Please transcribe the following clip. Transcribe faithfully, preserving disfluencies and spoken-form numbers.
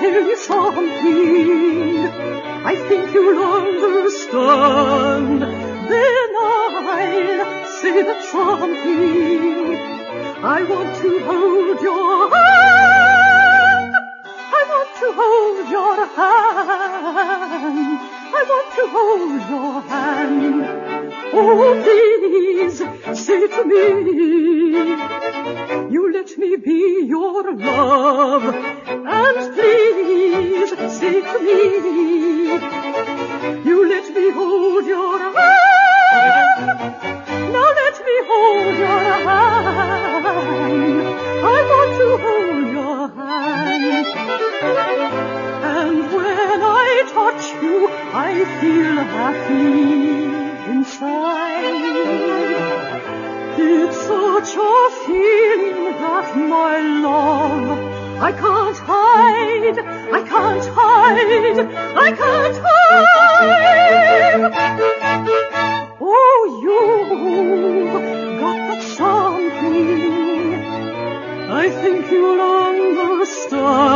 tell you something I think you'll understand. Then I'll say that something. I want to hold your hand. I want to hold your hand. I want to hold your hand. Oh, please say to me, you let me be your love. And please say to me, you let me hold your hand. Now let me hold your hand. I want to hold your hand. And when I touch you, I feel happy inside. It's such a feeling that my love I can't hide, I can't hide, I can't hide. Oh, you've got that something I think you'll understand.